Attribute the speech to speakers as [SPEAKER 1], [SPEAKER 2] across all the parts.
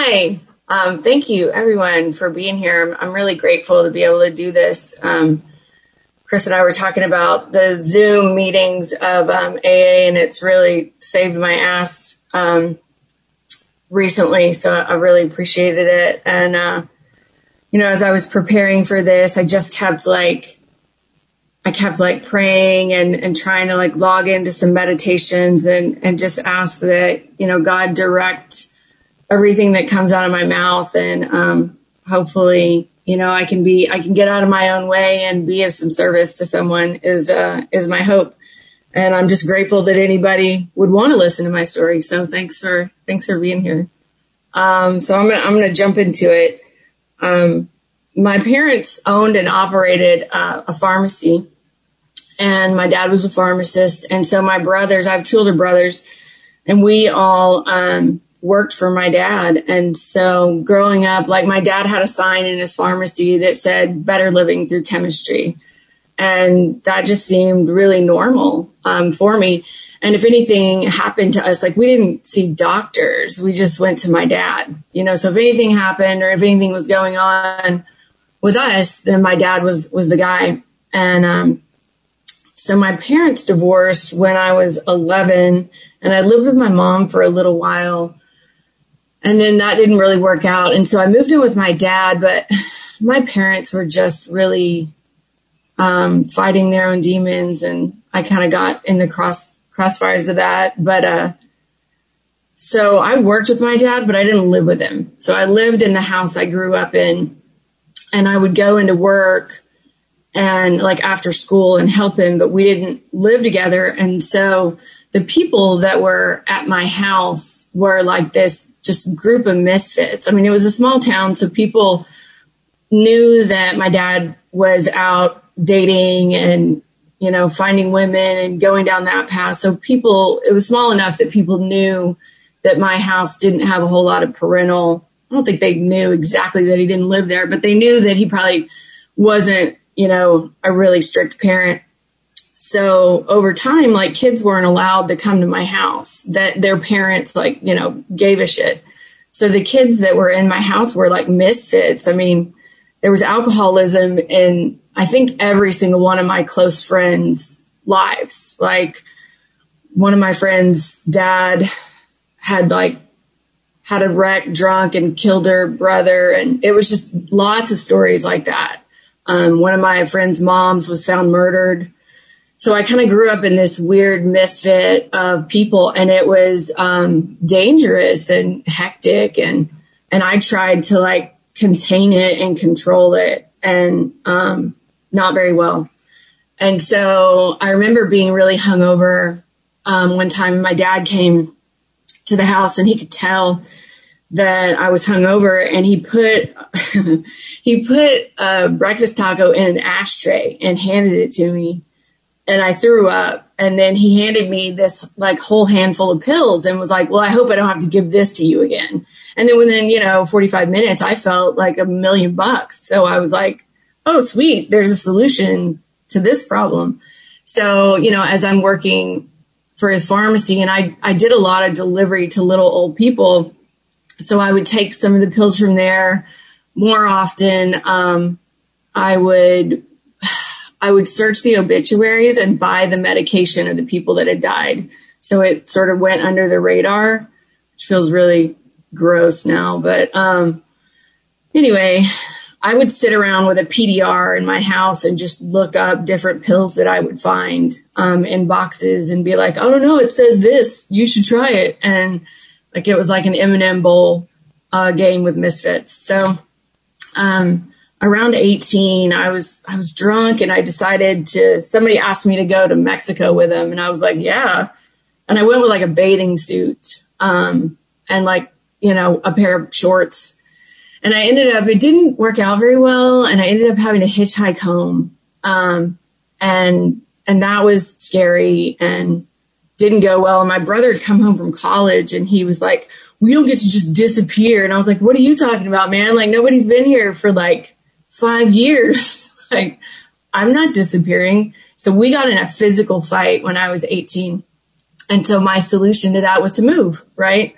[SPEAKER 1] Hi. Thank you, everyone, for being here. I'm really grateful to be able to do this. Chris and I were talking about the Zoom meetings of AA, and it's really saved my ass recently. So I really appreciated it. And, as I was preparing for this, I kept praying and trying to log into some meditations and just ask that, God direct everything that comes out of my mouth. And hopefully, I can get out of my own way and be of some service to someone is my hope. And I'm just grateful that anybody would want to listen to my story. So thanks for being here. So I'm going to jump into it. My parents owned and operated a pharmacy, and my dad was a pharmacist. And so my brothers, I have two older brothers, and we all worked for my dad. And so growing up, my dad had a sign in his pharmacy that said better living through chemistry. And that just seemed really normal for me. And if anything happened to us, we didn't see doctors. We just went to my dad, so if anything happened or if anything was going on with us, then my dad was the guy. And so my parents divorced when I was 11, and I lived with my mom for a little while. And then that didn't really work out. And so I moved in with my dad, but my parents were just really fighting their own demons. And I kind of got in the crossfires of that. But so I worked with my dad, but I didn't live with him. So I lived in the house I grew up in, and I would go into work and after school and help him, but we didn't live together. And so the people that were at my house were this just group of misfits. I mean, it was a small town, so people knew that my dad was out dating and, finding women and going down that path. So it was small enough that people knew that my house didn't have a whole lot of parental. I don't think they knew exactly that he didn't live there, but they knew that he probably wasn't, a really strict parent. So over time, kids weren't allowed to come to my house, that their parents, gave a shit. So the kids that were in my house were misfits. I mean, there was alcoholism in, I think, every single one of my close friends' lives. One of my friends' dad had a wreck, drunk, and killed her brother. And it was just lots of stories like that. One of my friends' moms was found murdered. So I kind of grew up in this weird misfit of people, and it was dangerous and hectic. And I tried to contain it and control it, and not very well. And so I remember being really hungover one time. My dad came to the house, and he could tell that I was hungover, and he put a breakfast taco in an ashtray and handed it to me. And I threw up, and then he handed me this whole handful of pills and was like, well, I hope I don't have to give this to you again. And then within, 45 minutes, I felt like $1 million. So I was like, oh, sweet. There's a solution to this problem. So, as I'm working for his pharmacy, and I did a lot of delivery to little old people. So I would take some of the pills from there more often. I would search the obituaries and buy the medication of the people that had died. So it sort of went under the radar, which feels really gross now. But anyway, I would sit around with a PDR in my house and just look up different pills that I would find in boxes and be like, oh, no, it says this. You should try it. And it was like an M&M bowl game with misfits. So around 18, I was drunk, and I decided somebody asked me to go to Mexico with them. And I was like, yeah. And I went with a bathing suit, and a pair of shorts. And it didn't work out very well. And I ended up having to hitchhike home. And that was scary and didn't go well. And my brother had come home from college, and he was like, we don't get to just disappear. And I was like, what are you talking about, man? Nobody's been here for 5 years. I'm not disappearing. So we got in a physical fight when I was 18. And so my solution to that was to move, right?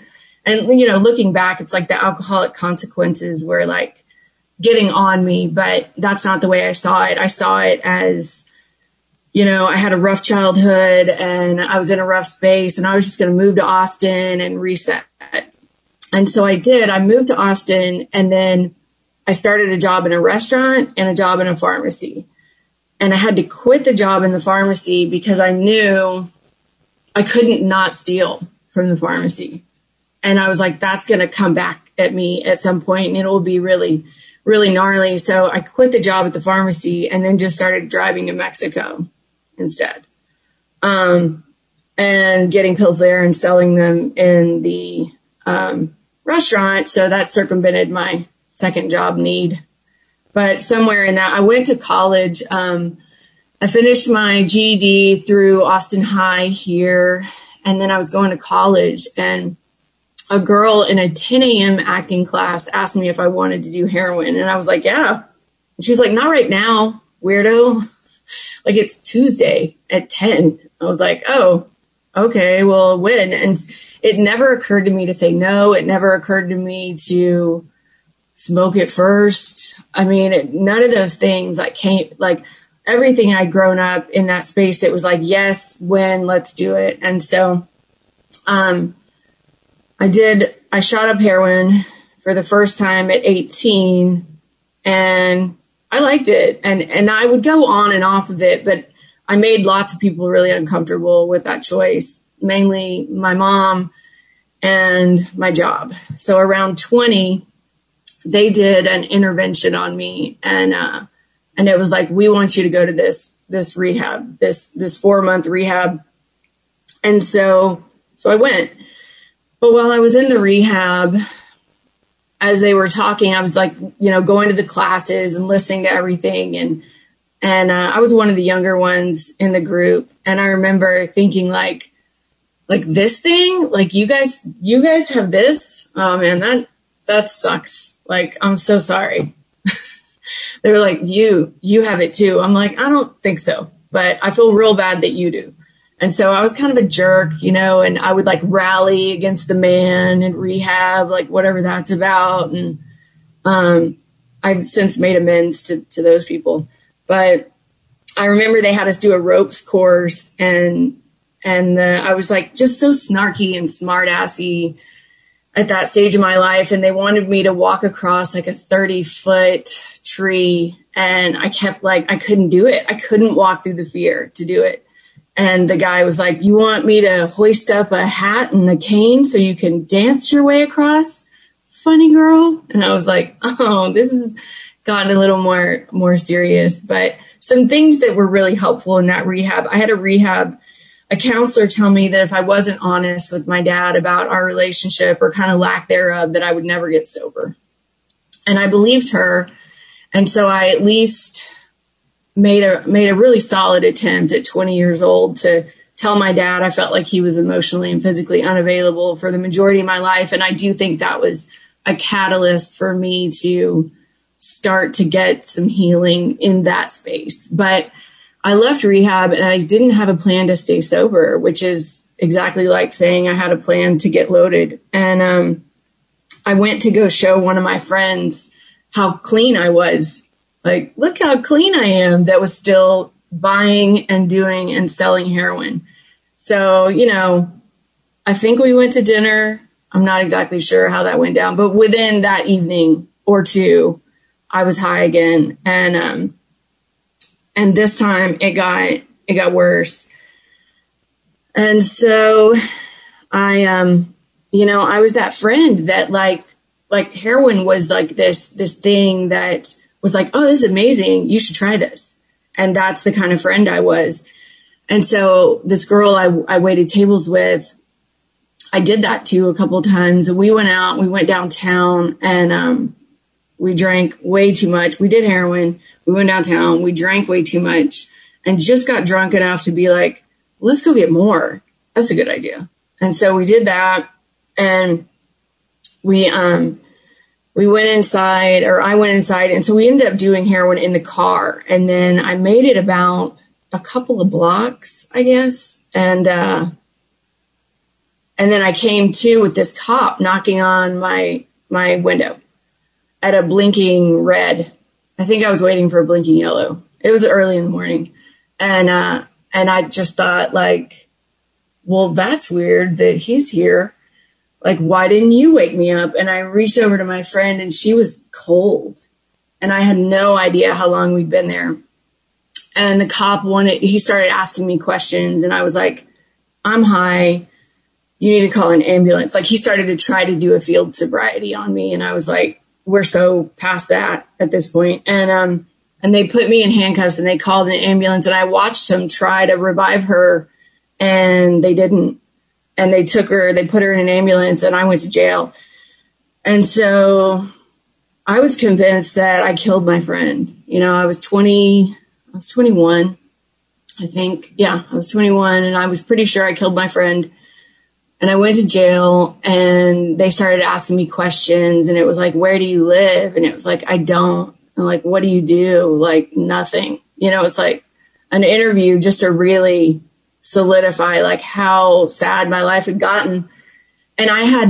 [SPEAKER 1] And, you know, looking back, it's like the alcoholic consequences were like getting on me, but that's not the way I saw it. I saw it as, you know, I had a rough childhood and I was in a rough space and I was just going to move to Austin and reset. And so I did. I moved to Austin, and then I started a job in a restaurant and a job in a pharmacy. And I had to quit the job in the pharmacy because I knew I couldn't not steal from the pharmacy. And I was like, that's going to come back at me at some point, and it'll be really, really gnarly. So I quit the job at the pharmacy and then just started driving to Mexico instead. And getting pills there and selling them in the restaurant. So that circumvented my second job need. But somewhere in that, I went to college. I finished my GED through Austin High here. And then I was going to college, and a girl in a 10 a.m. acting class asked me if I wanted to do heroin. And I was like, yeah. And she was like, not right now, weirdo. Like, it's Tuesday at 10. I was like, oh, okay, well, when? And it never occurred to me to say no. It never occurred to me to smoke it first. I mean, none of those things like everything I'd grown up in that space. It was like, yes, when, let's do it. And so, I shot up heroin for the first time at 18, and I liked it. And I would go on and off of it, but I made lots of people really uncomfortable with that choice, mainly my mom and my job. So around 20, they did an intervention on me, and it was like, we want you to go to this rehab, this 4-month rehab. And so I went. But while I was in the rehab, as they were talking, I was like, you know, going to the classes and listening to everything. And I was one of the younger ones in the group. And I remember thinking like this thing, like you guys have this. Oh man, that sucks. Like, I'm so sorry. They were like, you have it too. I'm like, I don't think so, but I feel real bad that you do. And so I was kind of a jerk, you know, and I would like rally against the man in rehab, like whatever that's about. And I've since made amends to those people. But I remember they had us do a ropes course, and I was like just so snarky and smart assy at that stage of my life. And they wanted me to walk across like a 30-foot tree. And I kept like, I couldn't do it. I couldn't walk through the fear to do it. And the guy was like, you want me to hoist up a hat and a cane so you can dance your way across? Funny girl. And I was like, oh, this has gotten a little more serious. But some things that were really helpful in that rehab. I had a counselor tell me that if I wasn't honest with my dad about our relationship or kind of lack thereof, that I would never get sober. And I believed her. And so I at least made a really solid attempt at 20 years old to tell my dad I felt like he was emotionally and physically unavailable for the majority of my life. And I do think that was a catalyst for me to start to get some healing in that space. But I left rehab and I didn't have a plan to stay sober, which is exactly like saying I had a plan to get loaded. And I went to go show one of my friends how clean I was. Like, look how clean I am, that was still buying and doing and selling heroin. So, you know, I think we went to dinner. I'm not exactly sure how that went down, but within that evening or two, I was high again. And this time it got worse. And so I was that friend that like heroin was like this thing that was like, oh, this is amazing. You should try this. And that's the kind of friend I was. And so this girl I waited tables with, I did that to a couple of times. We went downtown, and we drank way too much. We did heroin. We went downtown. We drank way too much and just got drunk enough to be like, let's go get more. That's a good idea. And so we did that, and we went inside, or I went inside. And so we ended up doing heroin in the car. And then I made it about a couple of blocks, I guess. And And then I came to with this cop knocking on my window at a blinking red. I think I was waiting for a blinking yellow. It was early in the morning. And I just thought, like, well, that's weird that he's here. Like, why didn't you wake me up? And I reached over to my friend, and she was cold. And I had no idea how long we'd been there. And the cop he started asking me questions. And I was like, I'm high. You need to call an ambulance. Like, he started to try to do a field sobriety on me. And I was like, we're so past that at this point. And they put me in handcuffs, and they called an ambulance, and I watched him try to revive her, and they didn't. And they put her in an ambulance, and I went to jail. And so I was convinced that I killed my friend. You know, I was 21, I think. Yeah, I was 21, and I was pretty sure I killed my friend. And I went to jail, and they started asking me questions, and it was like, where do you live? And it was like, I don't. And like, what do you do? Like, nothing. You know, it's like an interview just to really solidify like how sad my life had gotten. And I had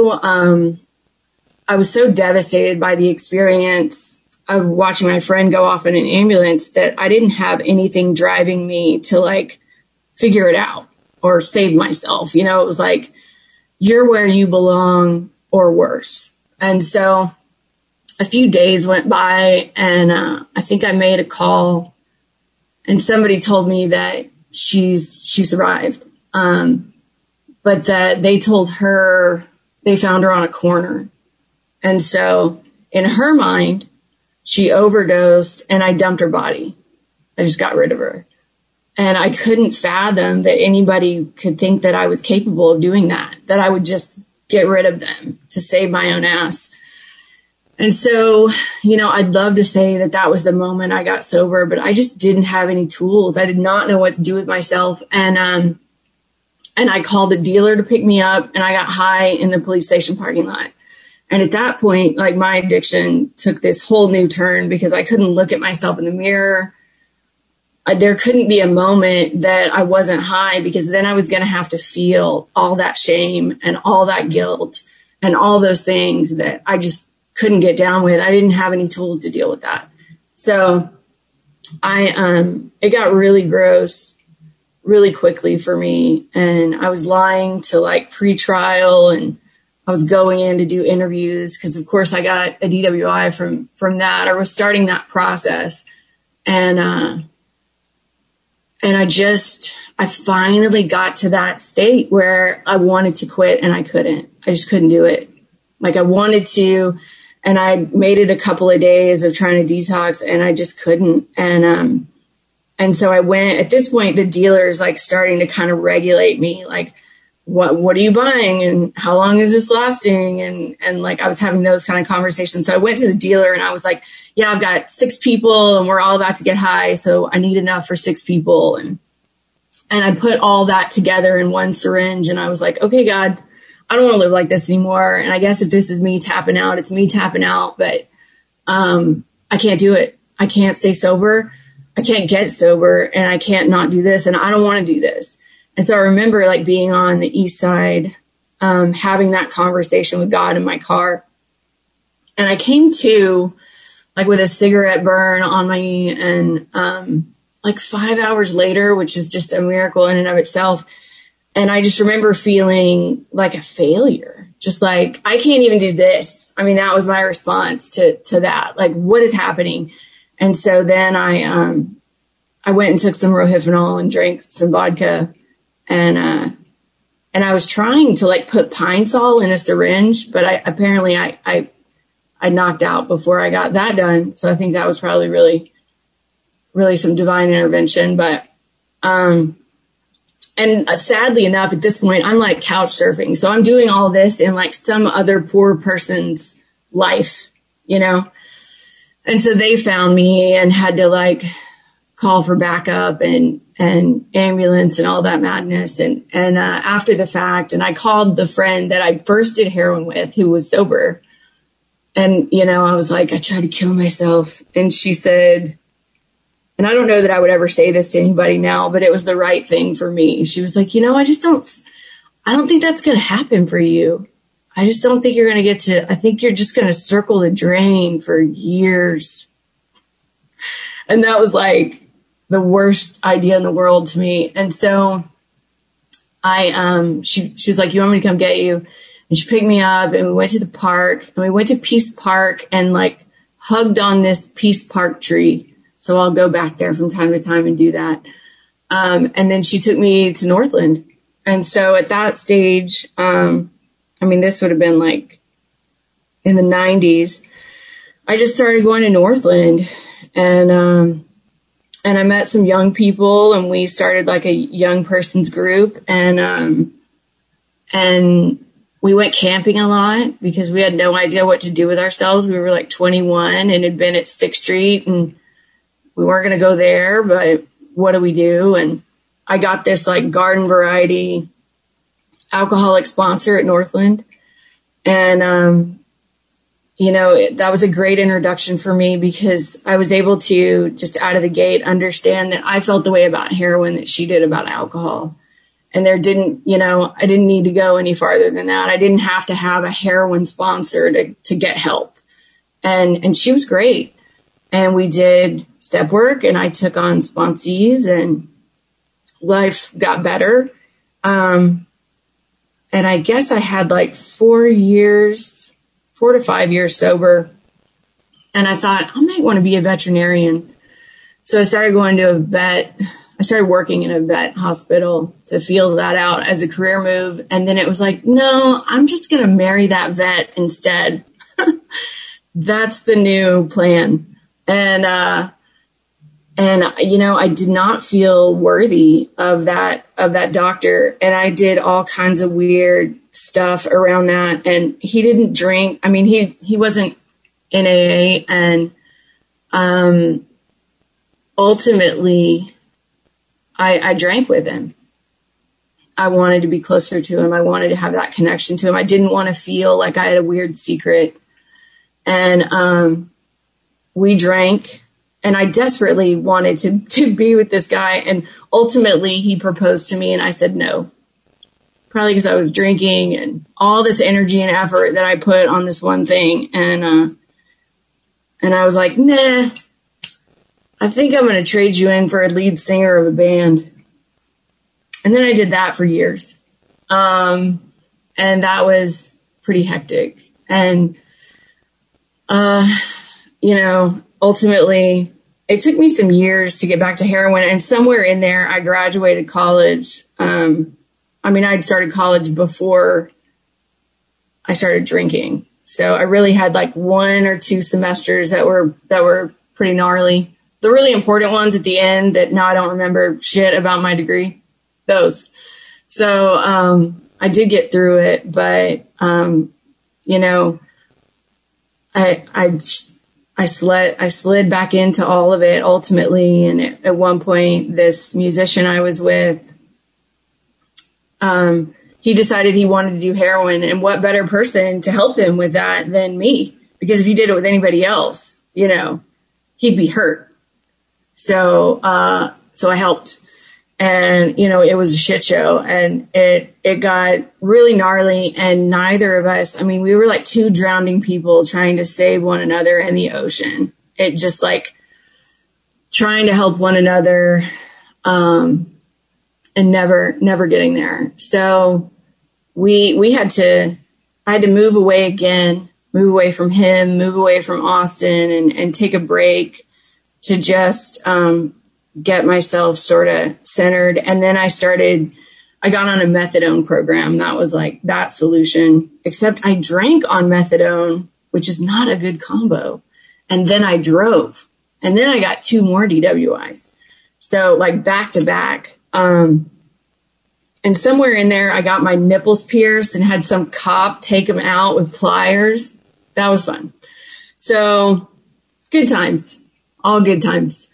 [SPEAKER 1] I was so devastated by the experience of watching my friend go off in an ambulance that I didn't have anything driving me to like figure it out or save myself. You know, it was like, you're where you belong or worse. And so a few days went by, and I think I made a call, and somebody told me that she survived. But that they told her they found her on a corner. And so in her mind, she overdosed, and I dumped her body. I just got rid of her. And I couldn't fathom that anybody could think that I was capable of doing that I would just get rid of them to save my own ass. And so, you know, I'd love to say that was the moment I got sober, but I just didn't have any tools. I did not know what to do with myself. And I called a dealer to pick me up, and I got high in the police station parking lot. And at that point, like, my addiction took this whole new turn because I couldn't look at myself in the mirror. There couldn't be a moment that I wasn't high, because then I was going to have to feel all that shame and all that guilt and all those things that I just couldn't get down with. I didn't have any tools to deal with that. So it got really gross really quickly for me. And I was lying to like pre-trial, and I was going in to do interviews because of course I got a DWI from that. I was starting that process. And I finally got to that state where I wanted to quit, and I couldn't. I just couldn't do it. Like, I wanted to, and I made it a couple of days of trying to detox, and I just couldn't. And so I went, at this point, the dealer is like starting to kind of regulate me. Like, what are you buying? And how long is this lasting? And like, I was having those kind of conversations. So I went to the dealer, and I was like, yeah, I've got 6 people, and we're all about to get high. So I need enough for 6 people. And I put all that together in one syringe, and I was like, okay, God, I don't want to live like this anymore. And I guess if this is me tapping out, it's me tapping out, but I can't do it. I can't stay sober. I can't get sober, and I can't not do this. And I don't want to do this. And so I remember like being on the east side, having that conversation with God in my car. And I came to like with a cigarette burn on my knee, and like 5 hours later, which is just a miracle in and of itself. And I just remember feeling like a failure, just like, I can't even do this. I mean, that was my response to that. Like, what is happening? And so then I went and took some Rohypnol and drank some vodka, and I was trying to like put Pine Sol in a syringe, but I knocked out before I got that done. So I think that was probably really, really some divine intervention. But, and sadly enough, at this point, I'm like couch surfing. So I'm doing all this in like some other poor person's life, you know? And so they found me and had to like call for backup and ambulance and all that madness. And after the fact, and I called the friend that I first did heroin with, who was sober. And, you know, I was like, I tried to kill myself. And she said, and I don't know that I would ever say this to anybody now, but it was the right thing for me. She was like, you know, I don't think that's going to happen for you. I just don't think you're going to get to, I think you're just going to circle the drain for years. And that was like the worst idea in the world to me. And so she was like, you want me to come get you? And she picked me up and we went to the park and we went to Peace Park and like hugged on this Peace Park tree. So I'll go back there from time to time and do that. And then she took me to Northland. And so at that stage, this would have been like in the 90s. I just started going to Northland and I met some young people and we started like a young person's group and we went camping a lot because we had no idea what to do with ourselves. We were like 21 and had been at 6th Street and we weren't going to go there, but what do we do? And I got this like garden variety alcoholic sponsor at Northland. And, that was a great introduction for me because I was able to just out of the gate understand that I felt the way about heroin that she did about alcohol. And I didn't need to go any farther than that. I didn't have to have a heroin sponsor to get help. And she was great. And we did step work and I took on sponsees and life got better. And I guess I had like 4 to 5 years sober. And I thought I might want to be a veterinarian. So I started going to I started working in a vet hospital to feel that out as a career move. And then it was like, no, I'm just going to marry that vet instead. That's the new plan. And I did not feel worthy of that doctor. And I did all kinds of weird stuff around that. And he didn't drink. I mean, he wasn't in AA. And, ultimately I drank with him. I wanted to be closer to him. I wanted to have that connection to him. I didn't want to feel like I had a weird secret. And, we drank. And I desperately wanted to be with this guy. And ultimately he proposed to me and I said no. Probably because I was drinking and all this energy and effort that I put on this one thing. And I was like, nah, I think I'm going to trade you in for a lead singer of a band. And then I did that for years. And that was pretty hectic. And, ultimately, it took me some years to get back to heroin. And somewhere in there, I graduated college. I'd started college before I started drinking. So I really had like 1 or 2 semesters that were pretty gnarly. The really important ones at the end that now I don't remember shit about my degree. Those. So I did get through it, but, I slid back into all of it ultimately. And at one point, this musician I was with, he decided he wanted to do heroin, and what better person to help him with that than me? Because if he did it with anybody else, he'd be hurt. So I helped, and, it was a shit show, and it got really gnarly, and neither of us, we were like 2 drowning people trying to save one another in the ocean. It just like trying to help one another, and never getting there. So I had to move away again, move away from him, move away from Austin and take a break to just, get myself sort of centered. And then I got on a methadone program. That was like that solution, except I drank on methadone, which is not a good combo. And then I drove, and then I got 2 more DWIs. So like back to back. And somewhere in there, I got my nipples pierced and had some cop take them out with pliers. That was fun. So good times, all good times.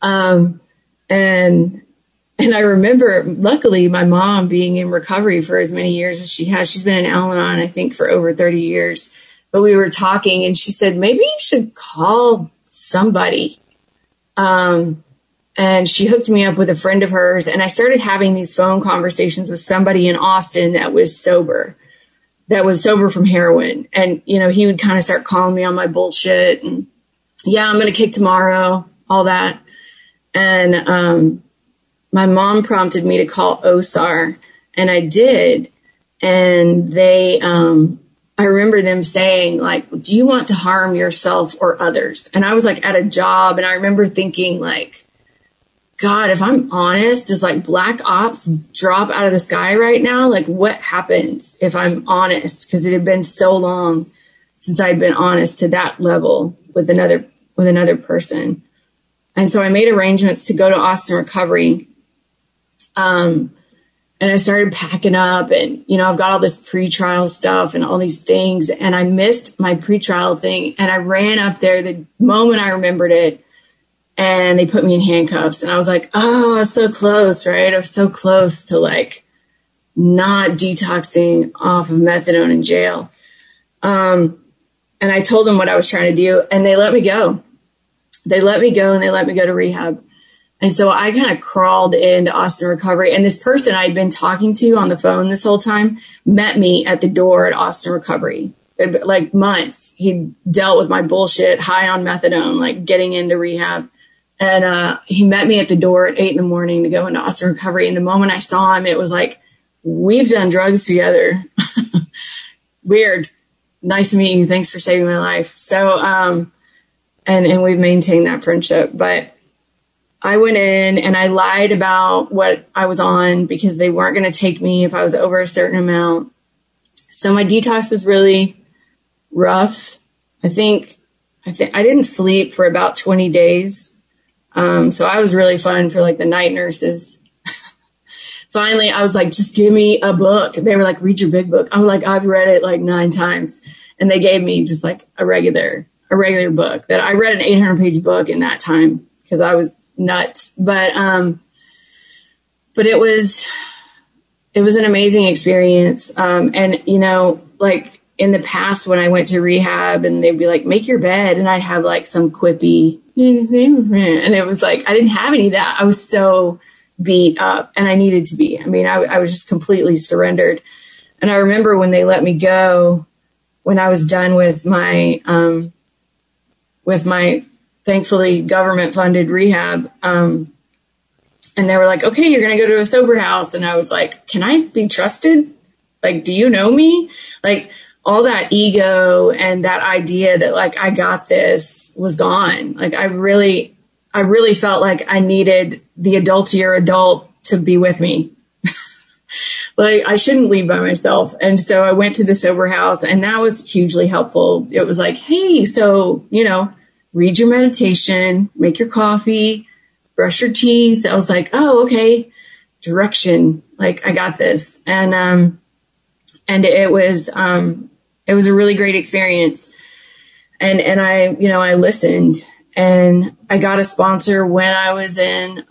[SPEAKER 1] And I remember, luckily, my mom being in recovery for as many years as she has. She's been in Al-Anon, I think, for over 30 years. But we were talking, and she said, maybe you should call somebody. And and she hooked me up with a friend of hers. And I started having these phone conversations with somebody in Austin that was sober from heroin. And, you know, he would kind of start calling me on my bullshit and, yeah, I'm going to kick tomorrow, all that. And my mom prompted me to call OSAR, and I did. And they, I remember them saying, like, do you want to harm yourself or others? And I was like at a job, and I remember thinking, like, God, if I'm honest, does like black ops drop out of the sky right now? Like, what happens if I'm honest? Because it had been so long since I'd been honest to that level with another person. And so I made arrangements to go to Austin Recovery. And I started packing up, and, you know, I've got all this pretrial stuff and all these things, and I missed my pretrial thing. And I ran up there the moment I remembered it, and they put me in handcuffs. And I was like, oh, I was so close, right? I was so close to like not detoxing off of methadone in jail. And I told them what I was trying to do, and they let me go. They let me go, and they let me go to rehab. And so I kind of crawled into Austin Recovery, and this person I'd been talking to on the phone this whole time met me at the door at Austin Recovery. Like months. He dealt with my bullshit, high on methadone, like getting into rehab. And he met me at the door at 8 a.m. to go into Austin Recovery. And the moment I saw him, it was like, we've done drugs together. Weird. Nice to meet you. Thanks for saving my life. So, and we've maintained that friendship. But I went in and I lied about what I was on because they weren't going to take me if I was over a certain amount. So my detox was really rough. I think I didn't sleep for about 20 days. So I was really fun for like the night nurses. Finally, I was like, just give me a book. They were like, read your big book. I'm like, I've read it like 9 times. And they gave me just like a regular book that I read, an 800-page book in that time because I was nuts. But it was an amazing experience. And you know, like in the past when I went to rehab and they'd be like, make your bed. And I'd have like some quippy, and it was like, I didn't have any of that. I was so beat up, and I needed to be. I mean, I was just completely surrendered. And I remember when they let me go, when I was done with my thankfully government funded rehab. And they were like, okay, you're going to go to a sober house. And I was like, can I be trusted? Like, do you know me? Like all that ego and that idea that like, I got this was gone. Like I really felt like I needed the adultier adult to be with me. Like I shouldn't leave by myself. And so I went to the sober house, and that was hugely helpful. It was like, hey, so, you know, read your meditation, make your coffee, brush your teeth. I was like, oh, okay. Direction. Like I got this. And it was a really great experience. And I listened, and I got a sponsor when I was in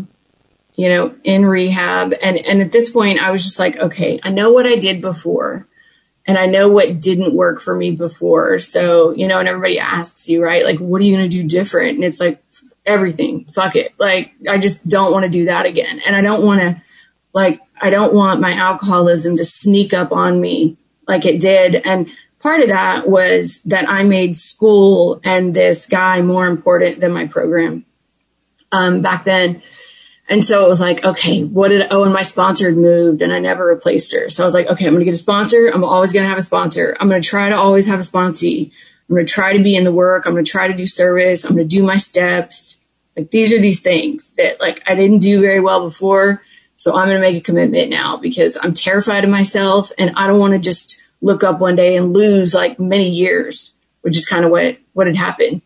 [SPEAKER 1] rehab. And at this point I was just like, okay, I know what I did before, and I know what didn't work for me before. So, you know, and everybody asks you, right? Like, what are you going to do different? And it's like, everything, fuck it. Like, I just don't want to do that again. And I don't want my alcoholism to sneak up on me like it did. And part of that was that I made school and this guy more important than my program, back then. And so it was like, okay, and my sponsor had moved, and I never replaced her. So I was like, okay, I'm going to get a sponsor. I'm always going to have a sponsor. I'm going to try to always have a sponsee. I'm going to try to be in the work. I'm going to try to do service. I'm going to do my steps. Like, these are these things that like I didn't do very well before. So I'm going to make a commitment now because I'm terrified of myself, and I don't want to just look up one day and lose like many years, which is kind of what had happened.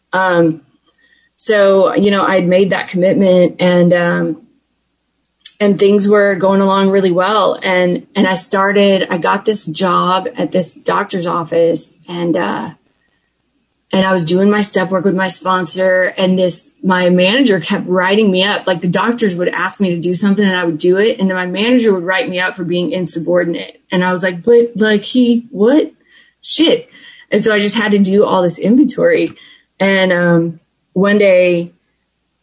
[SPEAKER 1] So, you know, I'd made that commitment, and things were going along really well. And I got this job at this doctor's office, and I was doing my step work with my sponsor, and my manager kept writing me up. Like the doctors would ask me to do something and I would do it. And then my manager would write me up for being insubordinate. And I was like, but like what? Shit. And so I just had to do all this inventory. And, one day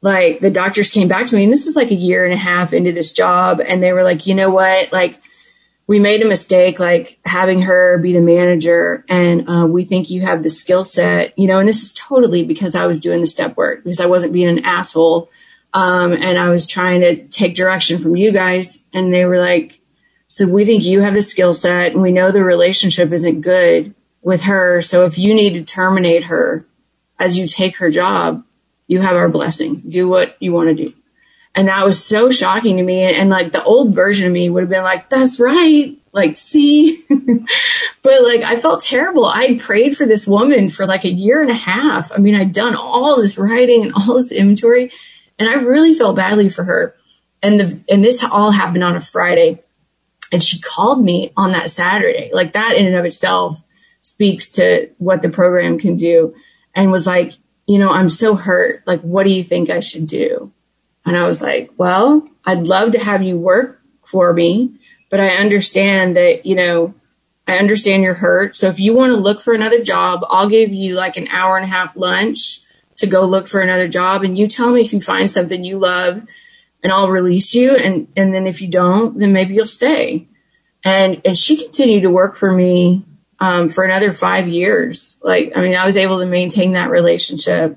[SPEAKER 1] like the doctors came back to me, and this was like a year and a half into this job. And they were like, you know what, like we made a mistake, like having her be the manager. And we think you have the skill set, you know, and this is totally because I was doing the step work, because I wasn't being an asshole. And I was trying to take direction from you guys. And they were like, so we think you have the skill set, and we know the relationship isn't good with her. So if you need to terminate her as you take her job, you have our blessing. Do what you want to do. And that was so shocking to me. And like the old version of me would have been like, that's right. Like, see, but like, I felt terrible. I had prayed for this woman for like a year and a half. I mean, I'd done all this writing and all this inventory, and I really felt badly for her. And this all happened on a Friday. And she called me on that Saturday. Like that in and of itself speaks to what the program can do. And was like, you know, I'm so hurt. Like, what do you think I should do? And I was like, well, I'd love to have you work for me, but I understand that, you know, I understand you're hurt. So if you want to look for another job, I'll give you like an hour and a half lunch to go look for another job. And you tell me if you find something you love, and I'll release you. And then if you don't, then maybe you'll stay. And she continued to work for me for another 5 years. Like, I mean, I was able to maintain that relationship.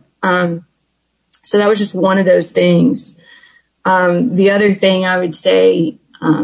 [SPEAKER 1] So that was just one of those things. The other thing I would say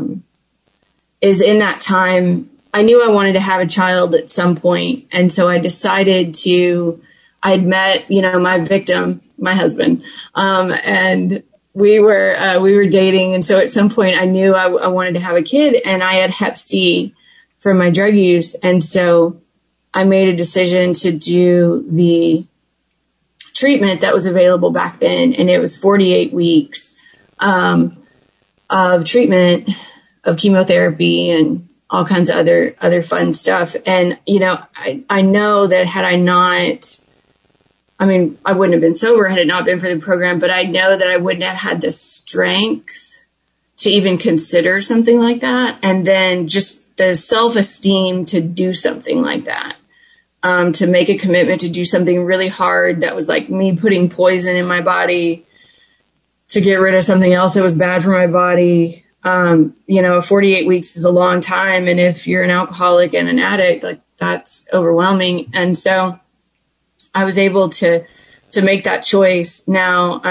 [SPEAKER 1] is in that time, I knew I wanted to have a child at some point. And so I decided I'd met, you know, my victim, my husband, and we were dating. And so at some point I knew I wanted to have a kid, and I had Hep C from my drug use. And so I made a decision to do the treatment that was available back then. And it was 48 weeks of treatment, of chemotherapy and all kinds of other fun stuff. And, you know, I know that had I not, I mean, I wouldn't have been sober had it not been for the program, but I know that I wouldn't have had the strength to even consider something like that. And then just the self-esteem to do something like that, to make a commitment to do something really hard that was like me putting poison in my body to get rid of something else that was bad for my body. You know, 48 weeks is a long time. And if you're an alcoholic and an addict, like that's overwhelming. And so I was able to make that choice. Now,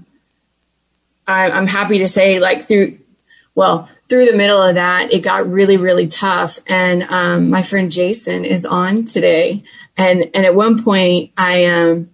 [SPEAKER 1] I'm happy to say, like through the middle of that, it got really, really tough. And my friend Jason is on today. And at one point I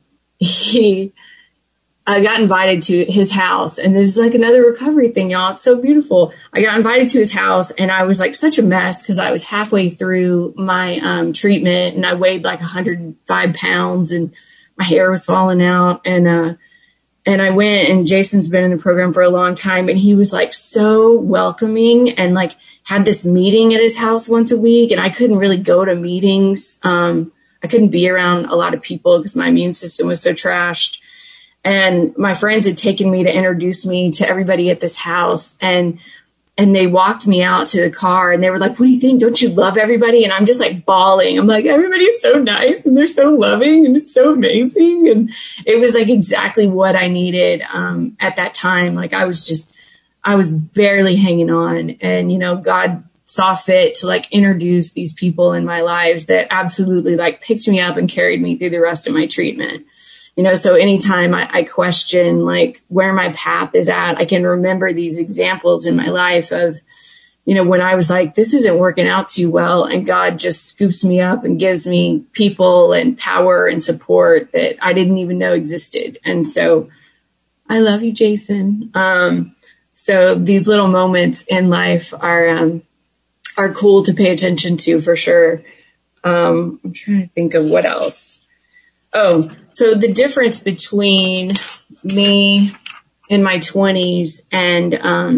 [SPEAKER 1] got invited to his house, and this is like another recovery thing, y'all. It's so beautiful. I got invited to his house, and I was like such a mess because I was halfway through my treatment, and I weighed like 105 pounds, and my hair was falling out. And I went, and Jason's been in the program for a long time, and he was like so welcoming, and like had this meeting at his house once a week, and I couldn't really go to meetings. I couldn't be around a lot of people because my immune system was so trashed. And my friends had taken me to introduce me to everybody at this house. And they walked me out to the car, and they were like, what do you think? Don't you love everybody? And I'm just like bawling. I'm like, everybody's so nice, and they're so loving, and it's so amazing. And it was like exactly what I needed at that time. Like I was barely hanging on. And, you know, God saw fit to like introduce these people in my lives that absolutely like picked me up and carried me through the rest of my treatment. You know, so anytime I question like where my path is at, I can remember these examples in my life of, you know, when I was like, this isn't working out too well, and God just scoops me up and gives me people and power and support that I didn't even know existed. And so I love you, Jason. So these little moments in life are cool to pay attention to for sure. I'm trying to think of what else. Oh, so the difference between me in my 20s and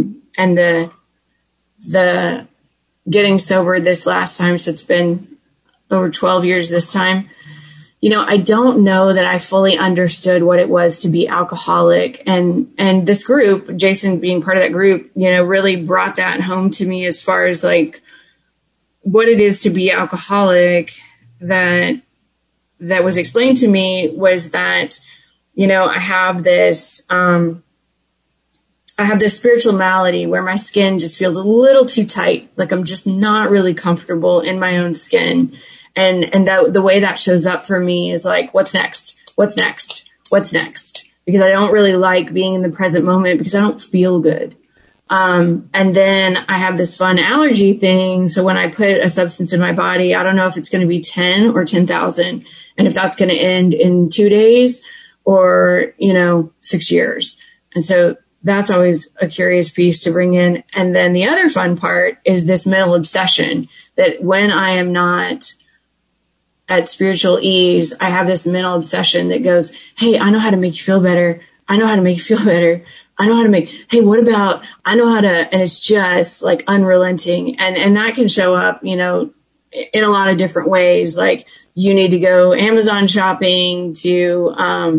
[SPEAKER 1] the getting sober this last time, so it's been over 12 years this time, you know, I don't know that I fully understood what it was to be alcoholic. And this group, Jason being part of that group, you know, really brought that home to me as far as like what it is to be alcoholic. That was explained to me was that I have this spiritual malady where my skin just feels a little too tight. Like I'm just not really comfortable in my own skin. And the way that shows up for me is like, what's next? What's next? What's next? Because I don't really like being in the present moment because I don't feel good. And then I have this fun allergy thing. So when I put a substance in my body, I don't know if it's going to be 10 or 10,000 and if that's going to end in 2 days or, 6 years. And so that's always a curious piece to bring in. And then the other fun part is this mental obsession that when I am not at spiritual ease, I have this mental obsession that goes, hey, I know how to make you feel better. I know how to make you feel better. I know how to hey, what about, I know how to, and it's just like unrelenting. And that can show up, in a lot of different ways. Like you need to go Amazon shopping to,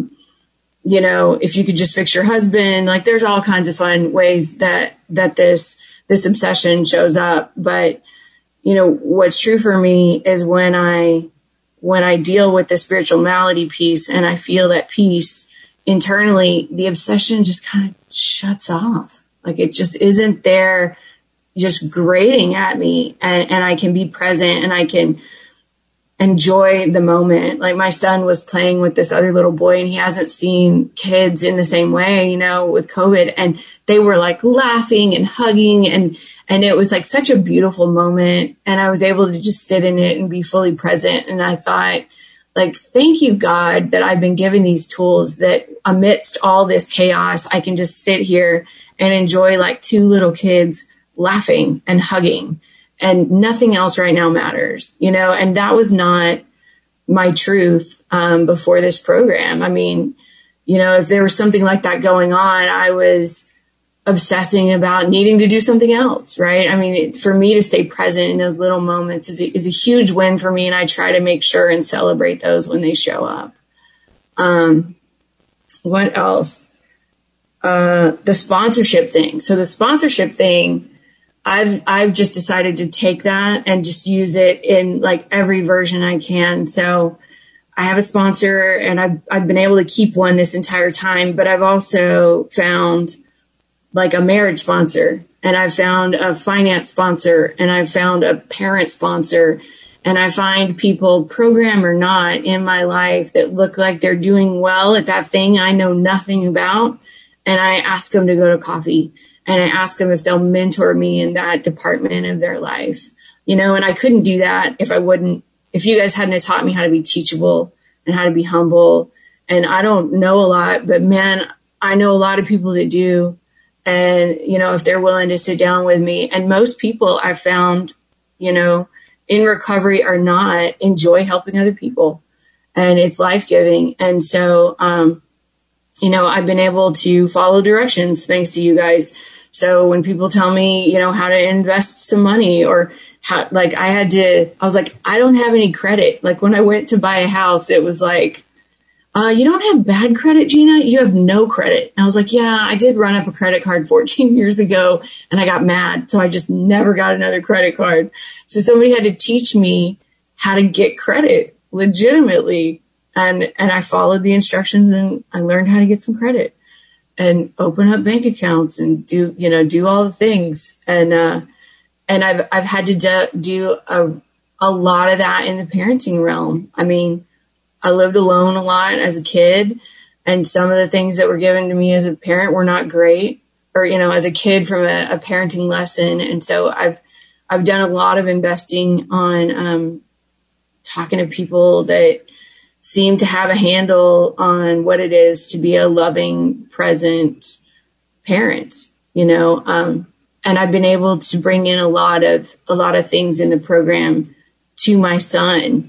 [SPEAKER 1] if you could just fix your husband, like there's all kinds of fun ways that this obsession shows up. But, what's true for me is when I deal with the spiritual malady piece and I feel that peace internally, the obsession just kind of shuts off. Like it just isn't there just grating at me and I can be present and I can enjoy the moment. Like my son was playing with this other little boy and he hasn't seen kids in the same way, with COVID, and they were like laughing and hugging and it was like such a beautiful moment. And I was able to just sit in it and be fully present. And I thought, like, thank you, God, that I've been given these tools that amidst all this chaos, I can just sit here and enjoy like two little kids laughing and hugging and nothing else right now matters, and that was not my truth before this program. I mean, if there was something like that going on, I was obsessing about needing to do something else, right? I mean, for me to stay present in those little moments is a huge win for me. And I try to make sure and celebrate those when they show up. What else? The sponsorship thing. So the sponsorship thing, I've just decided to take that and just use it in like every version I can. So I have a sponsor and I've been able to keep one this entire time, but I've also found like a marriage sponsor, and I've found a finance sponsor, and I've found a parent sponsor, and I find people, program or not, in my life that look like they're doing well at that thing I know nothing about, and I ask them to go to coffee, and I ask them if they'll mentor me in that department of their life, and I couldn't do that if you guys hadn't taught me how to be teachable and how to be humble, and I don't know a lot, but man, I know a lot of people that do. And, if they're willing to sit down with me, and most people I've found, in recovery are not, enjoy helping other people, and it's life-giving. And so, I've been able to follow directions thanks to you guys. So when people tell me, how to invest some money or how, like I was like, I don't have any credit. Like when I went to buy a house, it was like, you don't have bad credit, Gina. You have no credit. And I was like, yeah, I did run up a credit card 14 years ago and I got mad. So I just never got another credit card. So somebody had to teach me how to get credit legitimately. And I followed the instructions and I learned how to get some credit and open up bank accounts and do all the things. And I've had to do a lot of that in the parenting realm. I mean, I lived alone a lot as a kid, and some of the things that were given to me as a parent were not great, or, as a kid from a parenting lesson. And so I've done a lot of investing on, talking to people that seem to have a handle on what it is to be a loving, present parent, and I've been able to bring in a lot of things in the program to my son.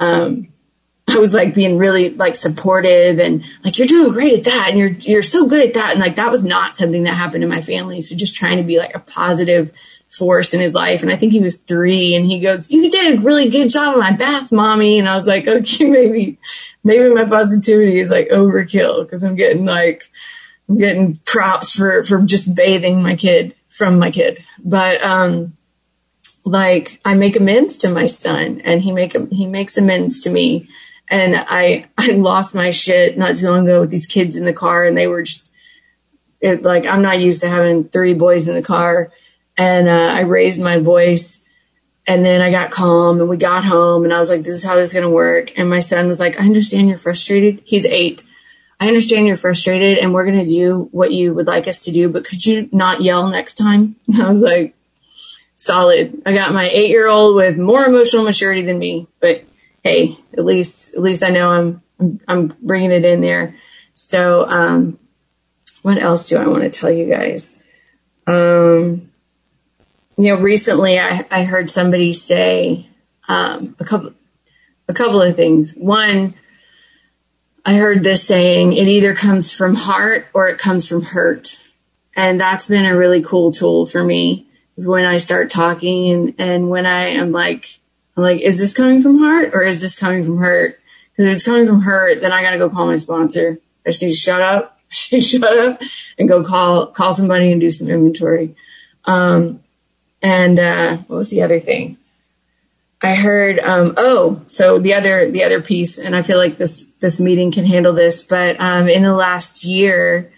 [SPEAKER 1] I was like being really like supportive and like, you're doing great at that. And you're so good at that. And like, that was not something that happened in my family. So just trying to be like a positive force in his life. And I think he was 3 and he goes, you did a really good job on my bath, mommy. And I was like, okay, maybe my positivity is like overkill because I'm getting props for just bathing my kid from my kid. But, like I make amends to my son and he makes amends to me. and I lost my shit not too long ago with these kids in the car, and they were just like, I'm not used to having 3 boys in the car. And I raised my voice, and then I got calm, and we got home, and I was like, this is how this is going to work. And my son was like, I understand you're frustrated. He's 8. I understand you're frustrated, and we're going to do what you would like us to do, but could you not yell next time? And I was like, solid. I got my 8-year-old with more emotional maturity than me, but hey, at least I know I'm bringing it in there. So, what else do I want to tell you guys? Recently I heard somebody say, a couple of things. One, I heard this saying, it either comes from heart or it comes from hurt. And that's been a really cool tool for me when I start talking and when I'm like, is this coming from heart or is this coming from hurt? Because if it's coming from hurt, then I got to go call my sponsor. I just need to shut up and go call somebody and do some inventory. What was the other thing? I heard, so the other piece, and I feel like this meeting can handle this, but, in the last year,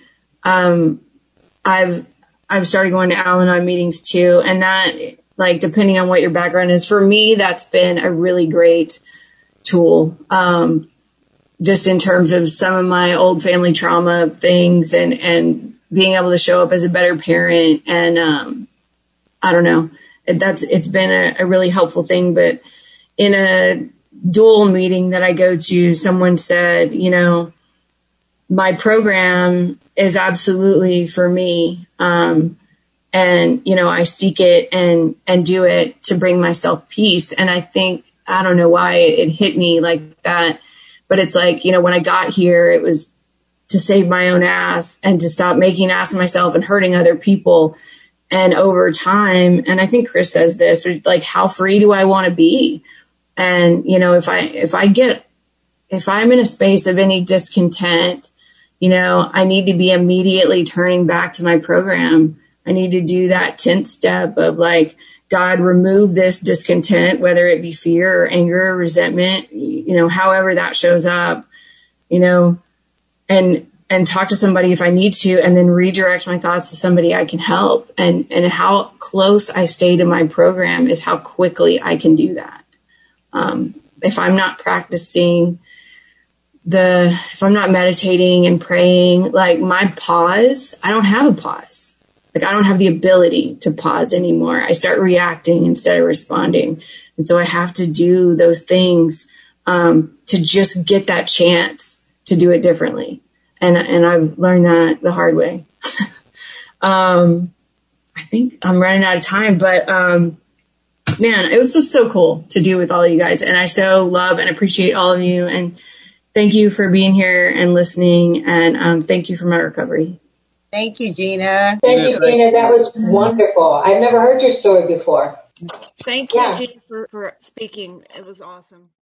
[SPEAKER 1] I've started going to Al-Anon meetings too. And that, like, depending on what your background is, for me, that's been a really great tool. Just in terms of some of my old family trauma things and being able to show up as a better parent. And, I don't know, it's been a really helpful thing. But in a dual meeting that I go to, someone said, my program is absolutely for me. And, I seek it and do it to bring myself peace. And I think, I don't know why it hit me like that, but it's like, when I got here, it was to save my own ass and to stop making an ass of myself and hurting other people. And over time, and I think Chris says this, like, how free do I want to be? And, if I'm in a space of any discontent, I need to be immediately turning back to my program. I need to do that 10th step of like, God, remove this discontent, whether it be fear or anger or resentment, however that shows up, and talk to somebody if I need to, and then redirect my thoughts to somebody I can help. And how close I stay to my program is how quickly I can do that. If I'm not practicing if I'm not meditating and praying, like my pause, I don't have a pause. Like I don't have the ability to pause anymore. I start reacting instead of responding. And so I have to do those things, to just get that chance to do it differently. And I've learned that the hard way. I think I'm running out of time, but, man, it was just so cool to do with all of you guys. And I so love and appreciate all of you. And thank you for being here and listening. And, thank you for my recovery.
[SPEAKER 2] Thank you, Gina.
[SPEAKER 3] Thank you, Gina. That was wonderful. I've never heard your story before.
[SPEAKER 4] Thank you, Gina, for speaking. It was awesome.